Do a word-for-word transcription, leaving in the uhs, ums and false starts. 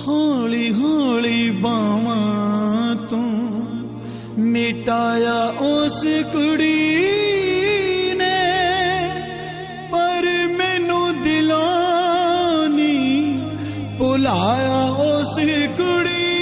हौली हौली बावां तू मिटाया उस कुड़ी ने, पर मैनू दिलों नी भुलाया उस कुड़ी